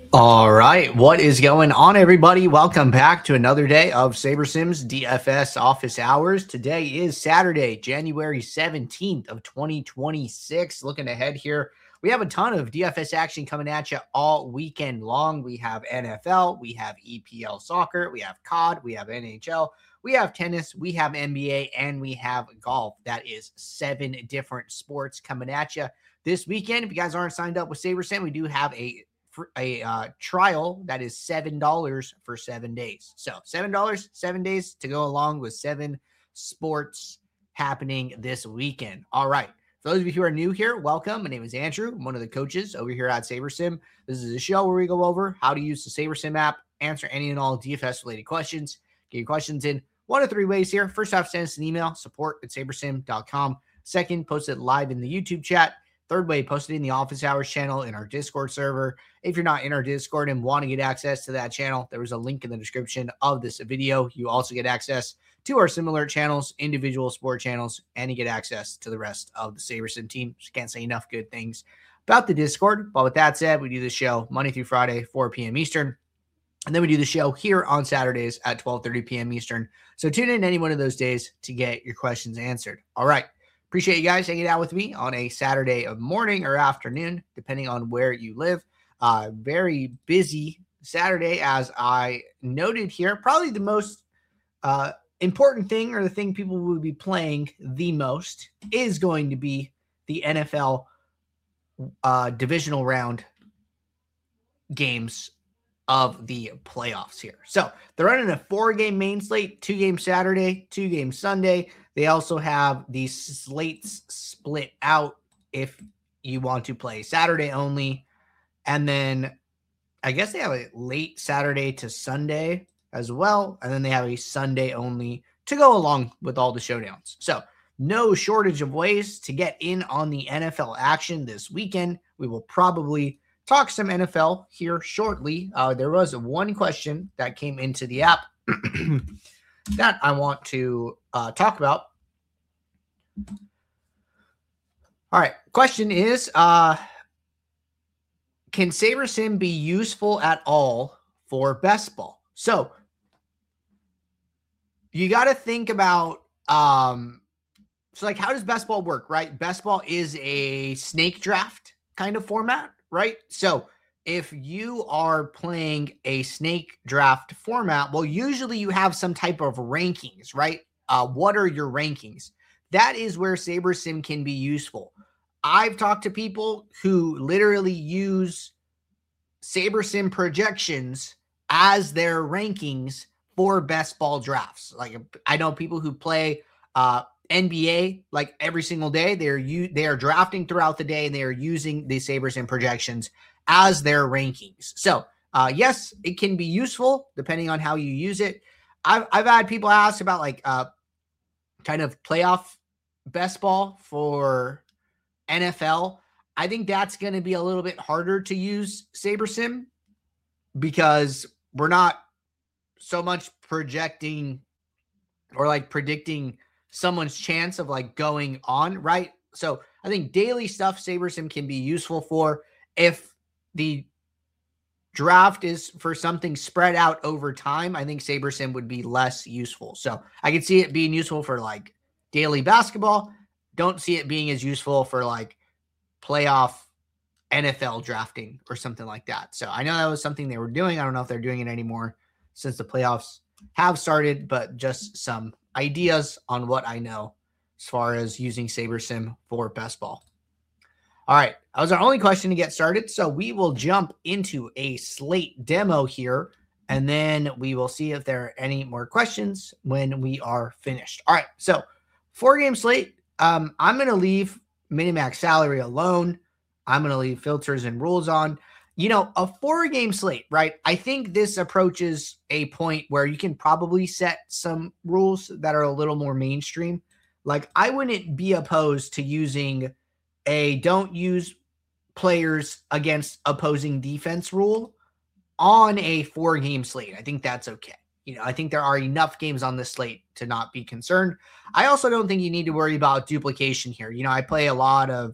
All right, what is going on, everybody? Welcome back to another day of SaberSims DFS office hours. Today is Saturday, January 17th of 2026. Looking ahead here, we have a ton of DFS action coming at you all weekend long. We have NFL, we have EPL soccer, we have COD, we have NHL, we have tennis, we have NBA, and we have golf. That is 7 different sports coming at you this weekend. If you guys aren't signed up with SaberSim, we do have a trial that is $7 for 7 days. So $7, 7 days to go along with 7 sports happening this weekend. All right. For those of you who are new here, welcome. My name is Andrew. I'm one of the coaches over here at SaberSim. This is a show where we go over how to use the SaberSim app, answer any and all DFS related questions, get your questions in 1 of 3 ways here. First off, send us an email, support@sabersim.com. Second, post it live in the YouTube chat. Third way, post it in the office hours channel in our Discord server. If you're not in our Discord and want to get access to that channel, there is a link in the description of this video. You also get access to our similar channels, individual sport channels, and you get access to the rest of the SaberSim team. Just can't say enough good things about the Discord. But with that said, we do the show Monday through Friday, 4 p.m. Eastern. And then we do the show here on Saturdays at 12:30 p.m. Eastern. So tune in any one of those days to get your questions answered. All right. Appreciate you guys hanging out with me on a Saturday morning or afternoon, depending on where you live. Very busy Saturday, as I noted here. Probably the most important thing, or the thing people will be playing the most, is going to be the NFL divisional round games of the playoffs here. So they're running a 4-game main slate, 2-game Saturday, 2-game Sunday. They also have these slates split out if you want to play Saturday only. And then I guess they have a late Saturday to Sunday as well. And then they have a Sunday only to go along with all the showdowns. So no shortage of ways to get in on the NFL action this weekend. We will probably talk some NFL here shortly. There was one question that came into the app that I want to talk about. All right. Question is, can SaberSim be useful at all for best ball? So you got to think about, so like, how does best ball work, right? Best ball is a snake draft kind of format, right? So if you are playing a snake draft format, well, usually you have some type of rankings, right? What are your rankings? That is where SaberSim can be useful. I've talked to people who literally use SaberSim projections as their rankings for best ball drafts. Like, I know people who play NBA like every single day. They are drafting throughout the day, and they are using the SaberSim projections as their rankings. So yes, it can be useful depending on how you use it. I've had people ask about like kind of playoff best ball for NFL. I think that's going to be a little bit harder to use SaberSim because we're not so much projecting or like predicting someone's chance of like going on, right? So I think daily stuff SaberSim can be useful for. If the draft is for something spread out over time, I think SaberSim would be less useful. So I can see it being useful for like daily basketball. Don't see it being as useful for like playoff NFL drafting or something like that. So I know that was something they were doing. I don't know if they're doing it anymore since the playoffs have started, but just some ideas on what I know as far as using SaberSim for best ball. All right, that was our only question to get started. So we will jump into a slate demo here, and then we will see if there are any more questions when we are finished. All right, so 4-game slate. I'm going to leave minimax salary alone. I'm going to leave filters and rules on. You know, a 4-game slate, right? I think this approaches a point where you can probably set some rules that are a little more mainstream. Like, I wouldn't be opposed to using a don't use players against opposing defense rule on a 4-game slate. I think that's okay. You know, I think there are enough games on this slate to not be concerned. I also don't think you need to worry about duplication here. You know, I play a lot of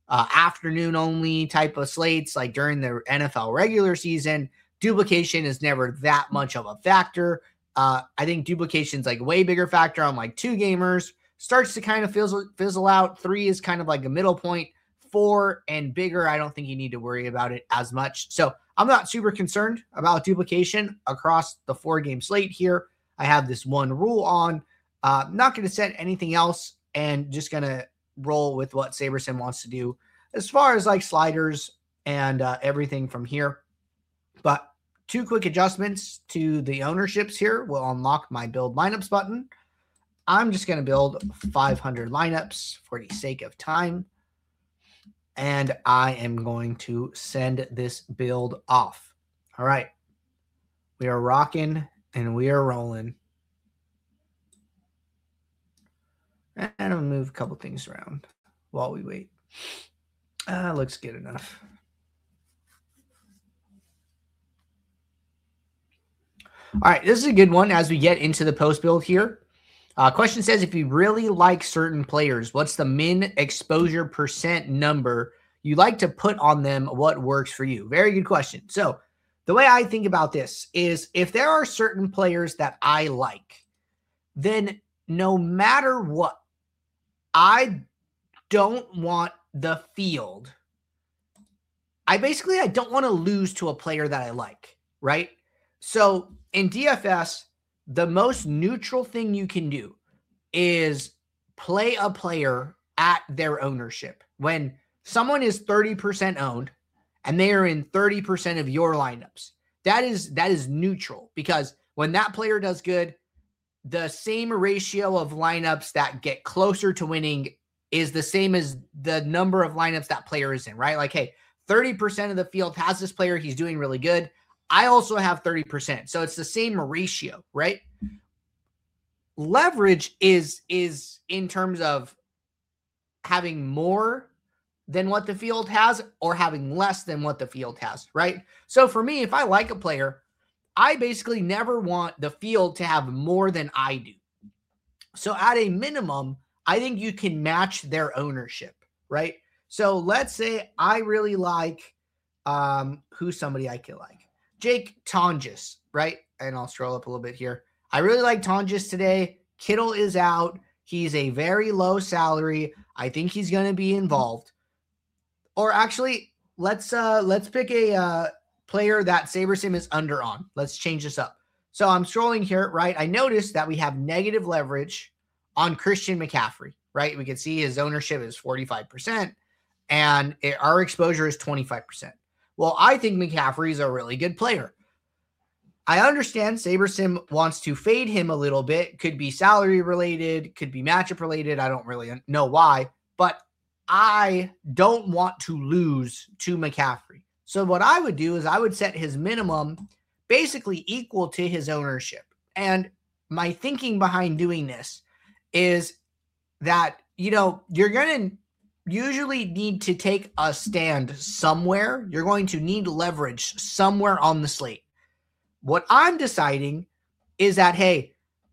afternoon only type of slates, like during the NFL regular season, duplication is never that much of a factor. I think duplication's like way bigger factor on like 2 gamers. Starts to kind of fizzle out. 3 is kind of like a middle point. 4 and bigger, I don't think you need to worry about it as much. So I'm not super concerned about duplication across the 4-game slate here. I have this one rule on. Not going to set anything else and just going to roll with what SaberSim wants to do as far as like sliders and everything from here. But 2 quick adjustments to the ownerships here will unlock my build lineups button. I'm just going to build 500 lineups for the sake of time. And I am going to send this build off. All right. We are rocking and we are rolling. And I'll move a couple things around while we wait. Looks good enough. All right, this is a good one as we get into the post build here. Question says, if you really like certain players, what's the min exposure percent number you like to put on them? What works for you? Very good question. So the way I think about this is if there are certain players that I like, then no matter what, I don't want the field. I don't want to lose to a player that I like, right? So in DFS, the most neutral thing you can do is play a player at their ownership. When someone is 30% owned and they are in 30% of your lineups, that is neutral, because when that player does good, the same ratio of lineups that get closer to winning is the same as the number of lineups that player is in, right? Like, hey, 30% of the field has this player. He's doing really good. I also have 30%. So it's the same ratio, right? Leverage is in terms of having more than what the field has or having less than what the field has, right? So for me, if I like a player, I basically never want the field to have more than I do. So at a minimum, I think you can match their ownership, right? So let's say I really like who's somebody I could like. Jake Tonjes, right? And I'll scroll up a little bit here. I really like Tonjes today. Kittle is out. He's a very low salary. I think he's going to be involved. Or actually, let's pick a player that SaberSim is under on. Let's change this up. So I'm scrolling here, right? I noticed that we have negative leverage on Christian McCaffrey, right? We can see his ownership is 45% and our exposure is 25%. Well, I think McCaffrey is a really good player. I understand SaberSim wants to fade him a little bit. Could be salary related, could be matchup related. I don't really know why, but I don't want to lose to McCaffrey. So what I would do is I would set his minimum basically equal to his ownership. And my thinking behind doing this is that, you're going to usually need to take a stand somewhere. You're going to need leverage somewhere on the slate. What I'm deciding is that, hey,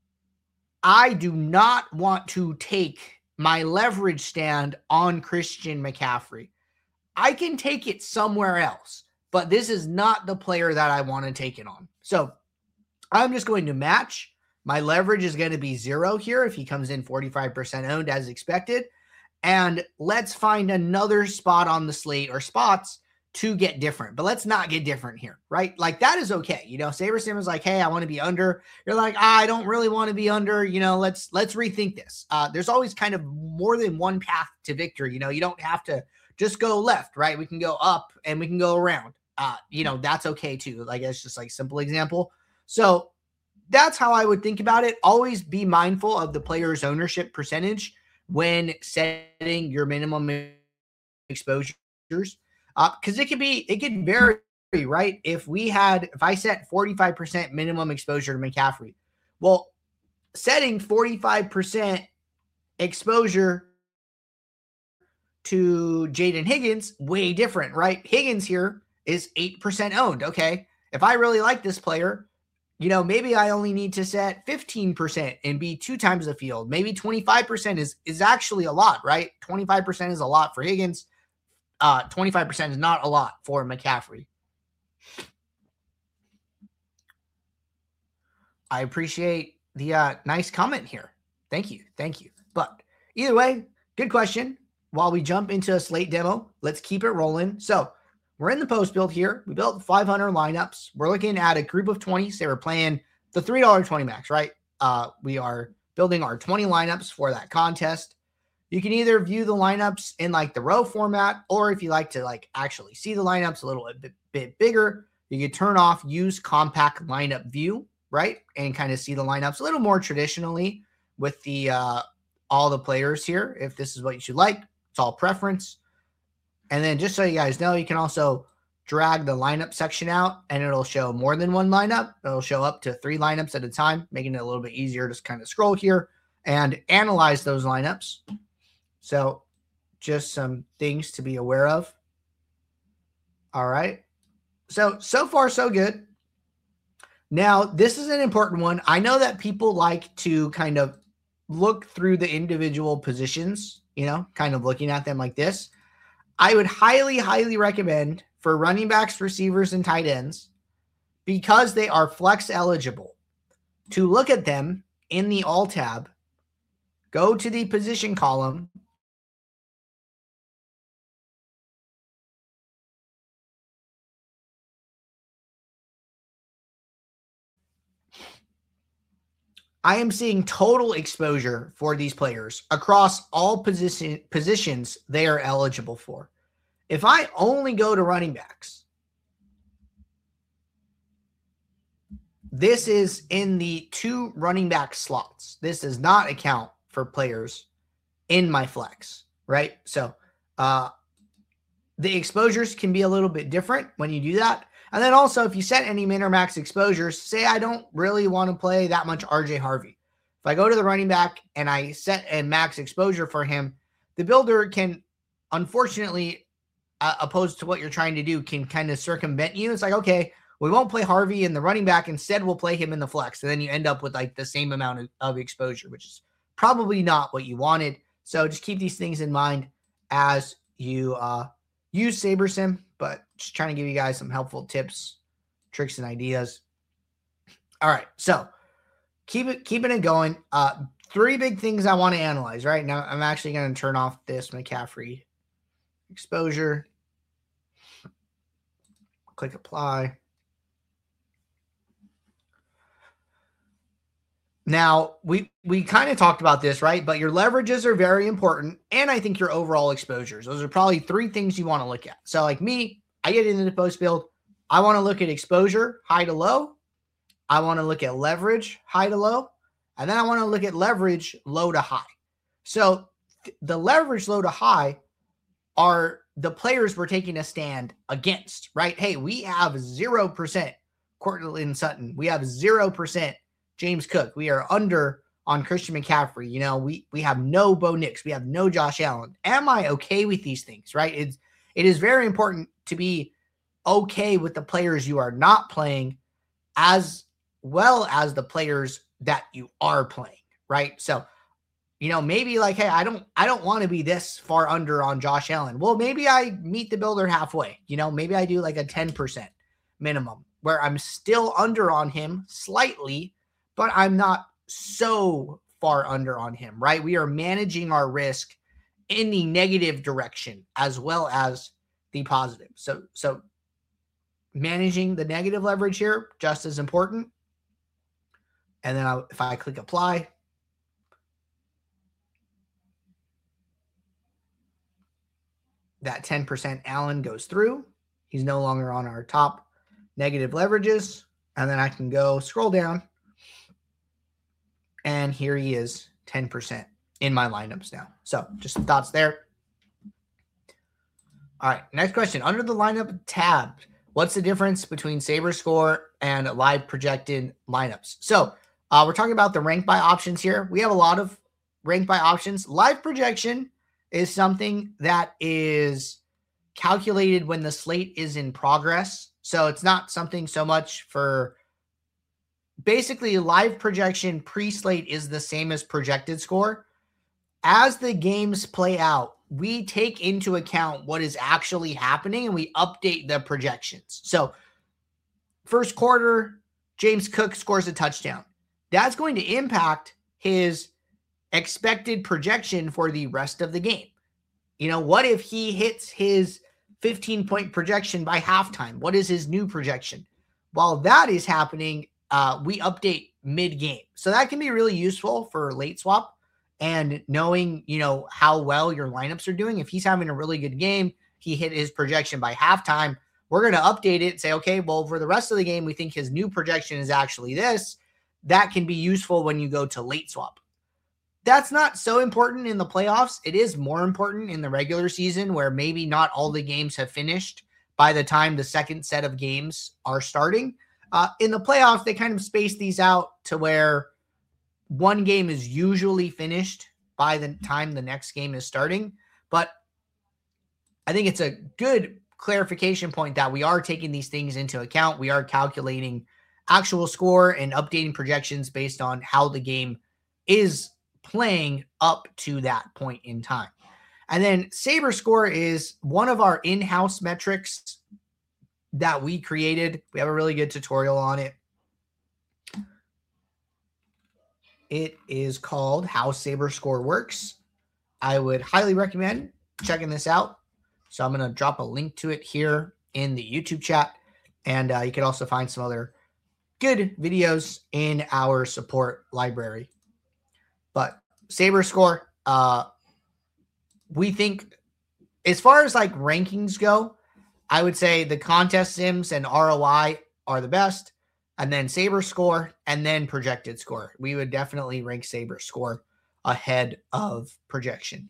I do not want to take my leverage stand on Christian McCaffrey. I can take it somewhere else, but this is not the player that I want to take it on. So I'm just going to match. My leverage is going to be 0 here if he comes in 45% owned as expected. And let's find another spot on the slate or spots to get different. But let's not get different here, right? Like that is okay. SaberSim is like, hey, I want to be under. You're like, I don't really want to be under. Let's rethink this. There's always kind of more than one path to victory. You don't have to just go left, right? We can go up and we can go around. That's okay too. Like it's just like simple example. So that's how I would think about it. Always be mindful of the player's ownership percentage when setting your minimum exposures. Because it can vary, right? If I set 45% minimum exposure to McCaffrey, well, setting 45% exposure to Jaden Higgins, way different, right? Higgins here is 8% owned. Okay. If I really like this player, maybe I only need to set 15% and be 2 times the field. Maybe 25% is actually a lot, right? 25% is a lot for Higgins. 25% is not a lot for McCaffrey. I appreciate the nice comment here. Thank you. Thank you. But either way, good question. While we jump into a slate demo, let's keep it rolling. So we're in the post build here. We built 500 lineups. We're looking at a group of 20. So we're playing the $3.20 max, right? We are building our 20 lineups for that contest. You can either view the lineups in like the row format, or if you like to like actually see the lineups a little bit bigger, you can turn off use compact lineup view, right? And kind of see the lineups a little more traditionally with the all the players here. If this is what you should like, it's all preference. And then just so you guys know, you can also drag the lineup section out and it'll show more than one lineup. It'll show up to 3 lineups at a time, making it a little bit easier to kind of scroll here and analyze those lineups. So just some things to be aware of. All right. So far, so good. Now, this is an important one. I know that people like to kind of look through the individual positions, kind of looking at them like this. I would highly, highly recommend for running backs, receivers, and tight ends, because they are flex eligible, to look at them in the All tab, go to the position column, I am seeing total exposure for these players across all positions they are eligible for. If I only go to running backs, this is in the 2 running back slots. This does not account for players in my flex, right? So the exposures can be a little bit different when you do that. And then also, if you set any min or max exposures, say I don't really want to play that much RJ Harvey. If I go to the running back and I set a max exposure for him, the builder can, unfortunately, opposed to what you're trying to do, can kind of circumvent you. It's like, okay, we won't play Harvey in the running back. Instead, we'll play him in the flex. And then you end up with like the same amount of exposure, which is probably not what you wanted. So just keep these things in mind as you use SaberSim, but just trying to give you guys some helpful tips, tricks, and ideas. All right, so keeping it going. 3 big things I want to analyze right now. I'm actually going to turn off this McCaffrey exposure. Click apply. Now, we kind of talked about this, right? But your leverages are very important, and I think your overall exposures. Those are probably 3 things you want to look at. So like me, I get into the post build. I want to look at exposure, high to low. I want to look at leverage, high to low. And then I want to look at leverage, low to high. So the leverage, low to high are the players we're taking a stand against, right? Hey, we have 0% Courtland Sutton. We have 0% James Cook. We are under on Christian McCaffrey. We have no Bo Nix. We have no Josh Allen. Am I okay with these things, right? It is very important to be okay with the players you are not playing as well as the players that you are playing, right? So, maybe like, hey, I don't want to be this far under on Josh Allen. Well, maybe I meet the builder halfway. Maybe I do like a 10% minimum where I'm still under on him slightly, but I'm not so far under on him, right? We are managing our risk in the negative direction as well as the positive. So managing the negative leverage here, just as important. And then if I click apply, that 10% Allen goes through. He's no longer on our top negative leverages. And then I can go scroll down. And here he is, 10% in my lineups now. So just some thoughts there. All right, next question. Under the lineup tab, what's the difference between SaberScore and live projected lineups? So we're talking about the rank by options here. We have a lot of rank by options. Live projection is something that is calculated when the slate is in progress. So it's not something so much for basically live projection pre-slate is the same as projected score. As the games play out, we take into account what is actually happening and we update the projections. So first quarter, James Cook scores a touchdown. That's going to impact his expected projection for the rest of the game. You know, what if he hits his 15-point projection by halftime? What is his new projection? While that is happening, we update mid-game. So that can be really useful for late swap and knowing, you know, how well your lineups are doing. If he's having a really good game, he hit his projection by halftime, we're going to update it and say, okay, well, for the rest of the game, we think his new projection is actually this. That can be useful when you go to late swap. That's not so important in the playoffs. It is more important in the regular season where maybe not all the games have finished by the time the second set of games are starting. In the playoffs, they kind of space these out to where one game is usually finished by the time the next game is starting. But I think it's a good clarification point that we are taking these things into account. We are calculating actual score and updating projections based on how the game is playing up to that point in time. And then Saber Score is one of our in-house metrics that we created. We have a really good tutorial on it. It is called How Saber Score Works. I would highly recommend checking this out. So I'm going to drop a link to it here in the YouTube chat. And you can also find some other good videos in our support library. But Saber Score, we think as far as like rankings go, I would say the contest sims and ROI are the best, and then Saber Score, and then projected score. We would definitely rank Saber Score ahead of projection.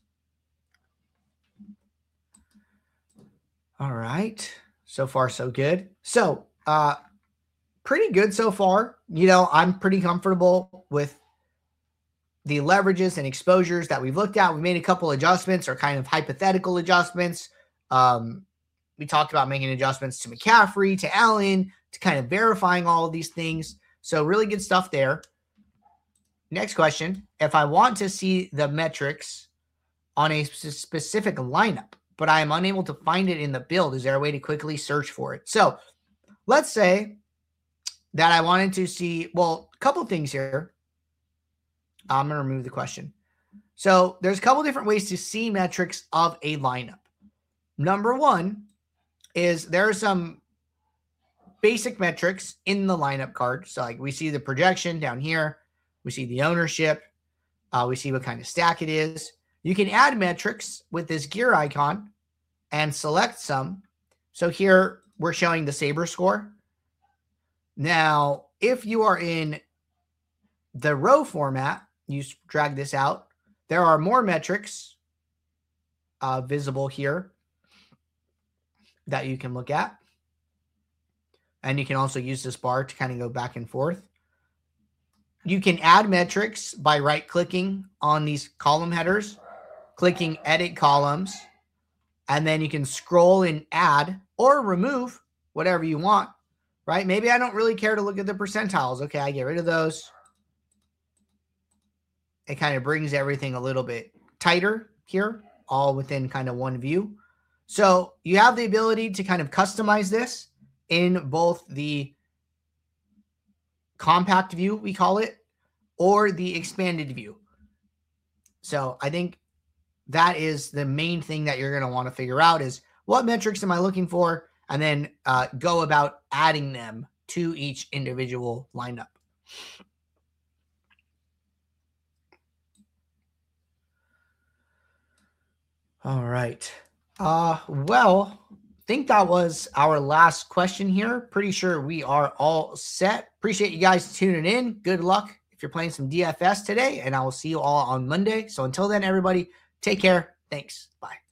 All right. So far, so good. So, pretty good so far. You know, I'm pretty comfortable with the leverages and exposures that we've looked at. We made a couple adjustments or kind of hypothetical adjustments. We talked about making adjustments to McCaffrey, to Allen, to kind of verifying all of these things. So really good stuff there. Next question. If I want to see the metrics on a specific lineup, but I am unable to find it in the build, is there a way to quickly search for it? So let's say that I wanted to see, well, a couple things here. I'm going to remove the question. So there's a couple different ways to see metrics of a lineup. Number one is there are some basic metrics in the lineup card. So like we see the projection down here. We see the ownership. We see what kind of stack it is. You can add metrics with this gear icon and select some. So here we're showing the Saber Score. Now, if you are in the row format, you drag this out. There are more metrics visible here that you can look at. And you can also use this bar to kind of go back and forth. You can add metrics by right-clicking on these column headers, clicking Edit Columns, and then you can scroll and add or remove whatever you want, right? Maybe I don't really care to look at the percentiles. Okay, I get rid of those. It kind of brings everything a little bit tighter here, all within kind of one view. So you have the ability to kind of customize this in both the compact view, we call it, or the expanded view. So I think that is the main thing that you're going to want to figure out is what metrics am I looking for, and then go about adding them to each individual lineup. All right. Well, I think that was our last question here. Pretty sure we are all set. Appreciate you guys tuning in. Good luck if you're playing some DFS today, and I will see you all on Monday. So until then, everybody, take care. Thanks. Bye.